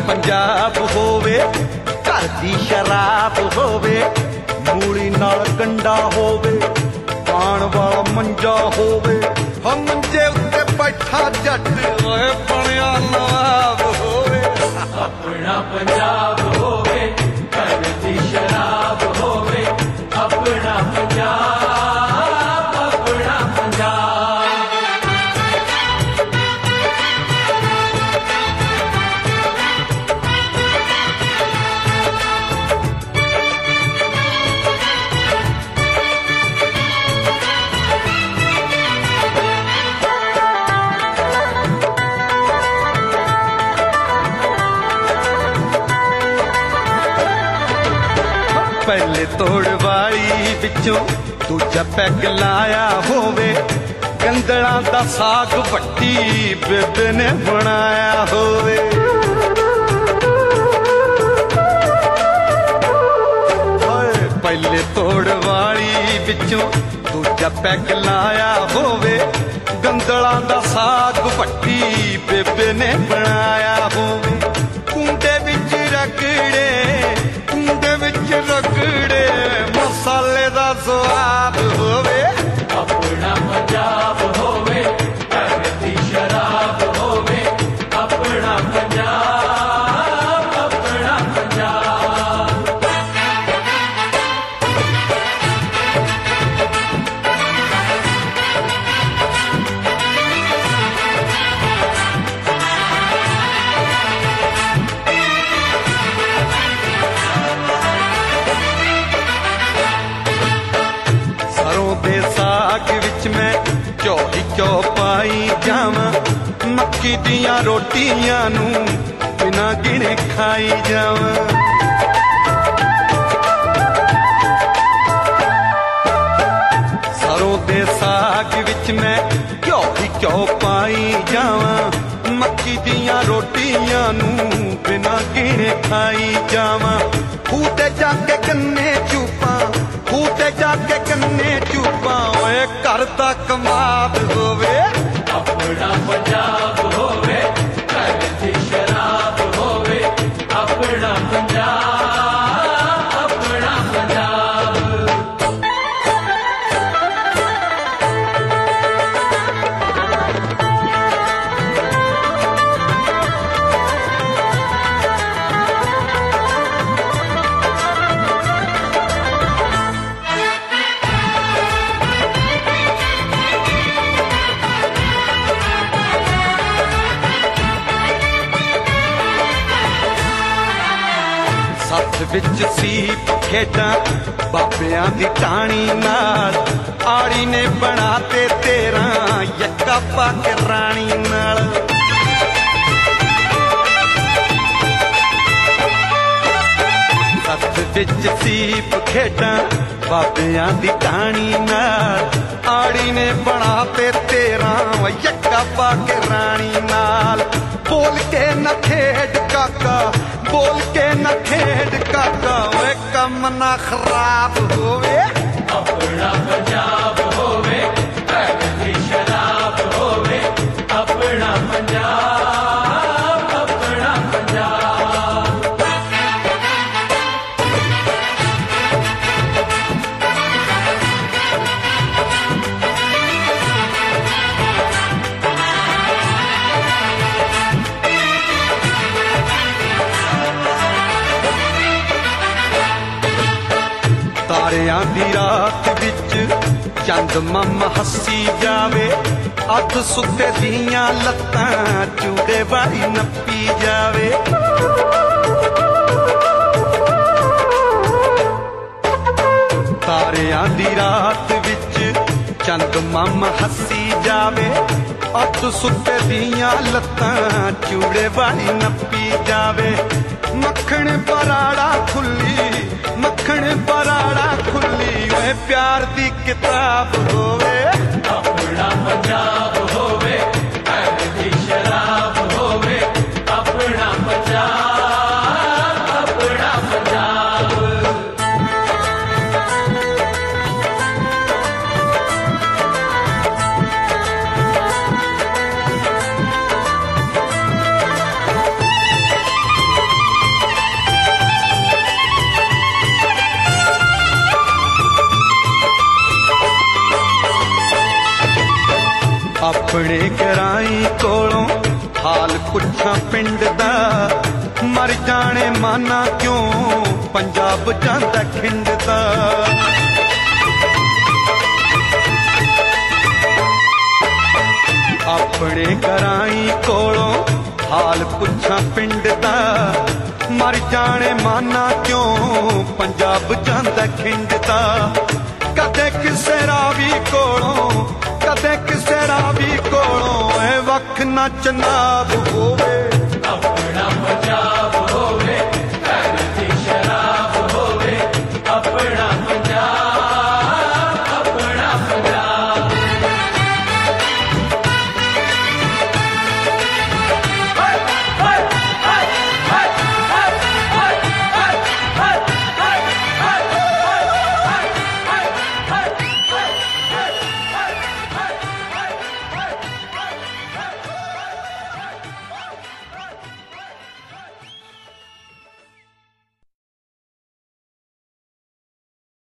पंजाब होवे, घर दी शराब होवे, मूली नाल कंडा होवे, पान वाला मंजा होवे, हम मंजे उत्ते बैठा जट ओए बनिया नवाब होवे। अपना पंजाब होवे, घर दी शराब होवे, अपना पंजाब, अपना पंजाब। पहले तोड़ वाली विचों दूजा पैग लाया होवे, गंदड़ा दा साग वट्टी बेबे ने बनाया होवे। पहले तोड़ वाली विचों दूजा पैग लाया होवे, गंदड़ा दा साग वट्टी बेबे ने बनाया होवे। कुंडे विच रगड़े, कुंडे विच रगड़े, मसाले दा स्वाद होवे। अपना पंजाब होवे, घर दी शराब होवे, अपना पंजाब, अपना पंजाब। दे साग विच मैं चौ ही चौ पाई जावां, मक्की दियां रोटियां नू बिना गिने खाई जावां। सरों दे साग विच मैं घ्यो ही घ्यो पाई जावां, मक्की दियां रोटियां नू बिना गिने खाई जावां। खूटे जाके गन्ने चूपां, खूटे जाके गन्ने चूपां, ओए घर दा कमाद होवे। अपना पंजाब होवे, घर दी शराब होवे, अपना पंजाब, अपना पंजाब। सत्थ विच सीप खेडां बाबियां दी टाणी नाल, आड़ी ने बना ते 13 यक्का पाके राणी नाल। सत्थ विच सीप खेडां बाबियां दी टाणी नाल, आड़ी ने बना ते 13 यक्का पाके राणी नाल। बोल के न खेड काका, बोल के न खेड काका, वे कम ना खराब होवे। अपना पंजाब होवे, घर दी शराब होवे, अपना पंजाब, अपना पंजाब। तारियां दी रात विच चंद मम हसी जावे, अध सुते दियां लत्तां चूड़े वाली नप्पी जावे। तारियां दी रात विच चंद मम हसी जावे, अध सुते दियां लत्तां चूड़े वाली नप्पी जावे। मक्खण पराड़ा खुली, मक्खण पराड़ा खुली, ओए प्यार दी किताब होवे। अपना पंजाब होवे, घर दी शराब होवे, अपना पंजाब, अपना पंजाब। अपने कराई कोलों हाल पुछा पिंड दा मर जाने माना क्यों पंजाब जांदा खिंड दा अपने कराई कोलों हाल पुछा पिंड दा मर जाने माना क्यों पंजाब जांदा खिंड दा कदे किसे रावी कोलों कदे किसे रावी कोलों ए वख ना चनाब होवे अपना पंजाब